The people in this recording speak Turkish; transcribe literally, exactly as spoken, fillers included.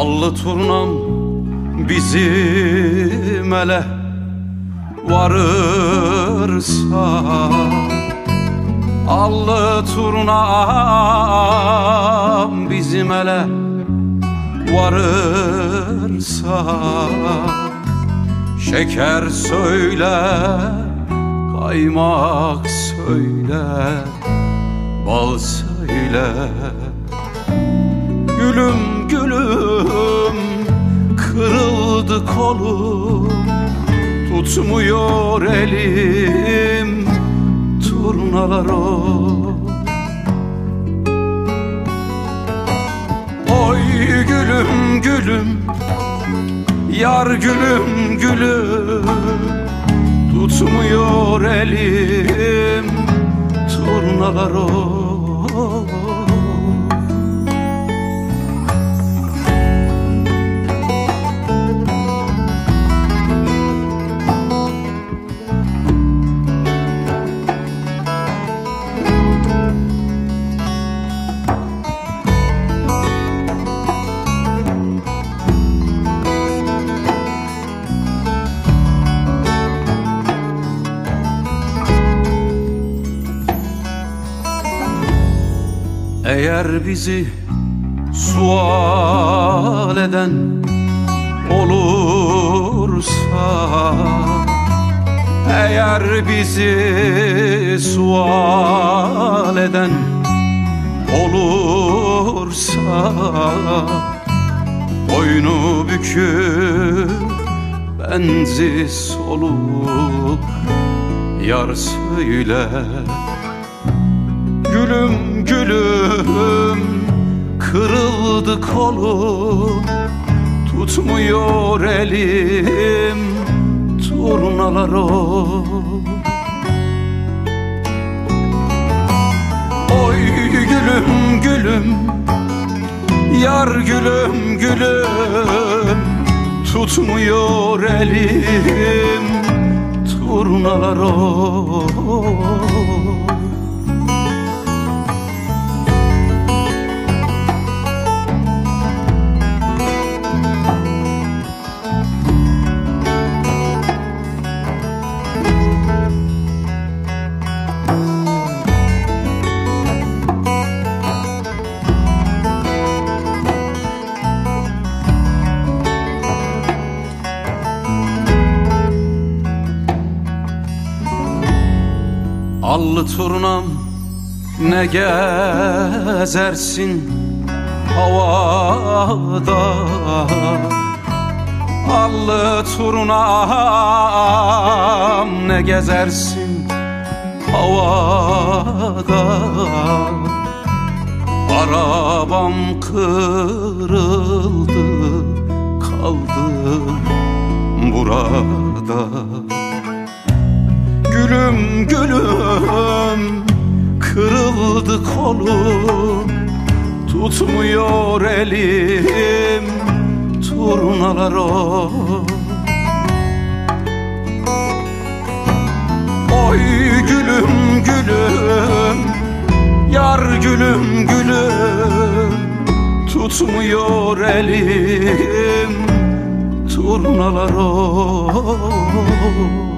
Allı turnam bizim ele varırsa, allı turnam bizim ele varırsa, şeker söyle, kaymak söyle, bal söyle. Gülüm gülüm, kırıldı kolum, tutmuyor elim turnaları. Oy gülüm gülüm, yar gülüm gülüm, tutmuyor elim turnaları. Eğer bizi sual eden olursa, eğer bizi sual eden olursa, boynu büküp benzi solup yar söyle. Gülüm gülüm, kırıldı kolum, tutmuyor elim turnaları. Oy gülüm gülüm, yar gülüm gülüm, tutmuyor elim turnaları. Allı turnam ne gezersin havada, allı turnam ne gezersin havada. Arabam kırıldı kaldım burada. Gülüm gülüm, kırıldı kolum, tutmuyor elim turnaları. Oy gülüm gülüm, yar gülüm gülüm, tutmuyor elim turnaları.